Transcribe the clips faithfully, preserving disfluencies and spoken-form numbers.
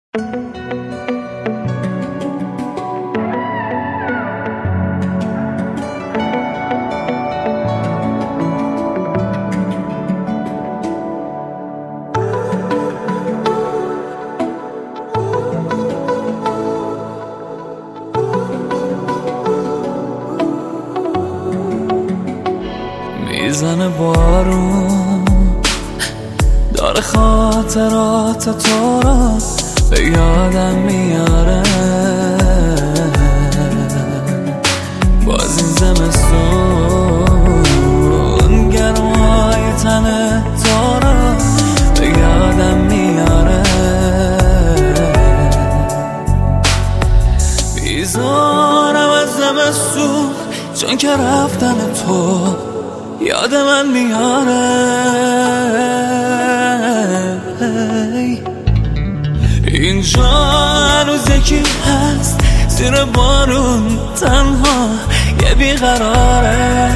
میزنه بارون داره خاطرات تو را به یادم میاره، باز این زمستون گرمای تن تو را به یادم میاره. بیزارم از زمستون چون که رفتن تو یاد من میاره. اینجا هنوز یکی هست زیر بارون تنها یه بیقراره.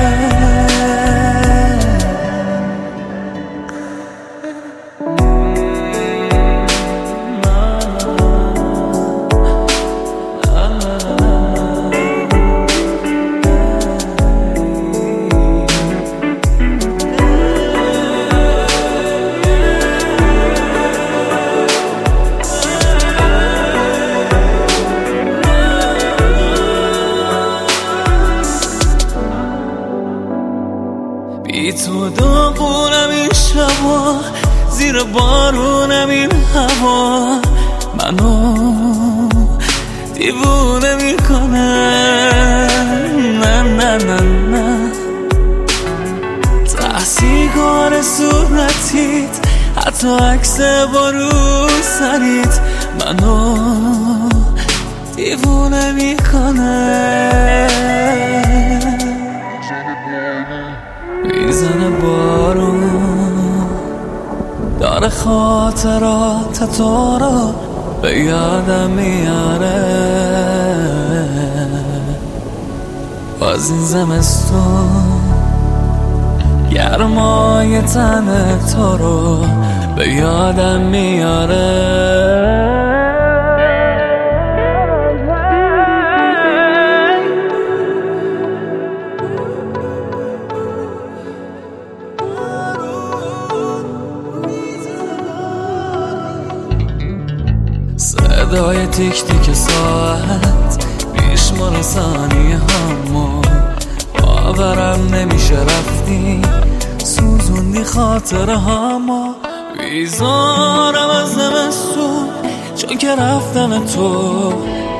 بی تو داغونم این شبا، زیر بارونم این هوا منو دیوونه میکنه. نه نه نه نه ته سیگار صورتیت، حتی عکس با رو سریت منو دیوونه میکنه. میزنه بارون داره خاطرات تو را به یادم میاره، باز این زمستون گرمای تن تو رو به یادم میاره. صدای تیک تیک ساعت میشماره ثانیه همو، باورم نمیشه رفتی سوزوندی خاطره همو. بیزارم از زمستون چون که رفتن تو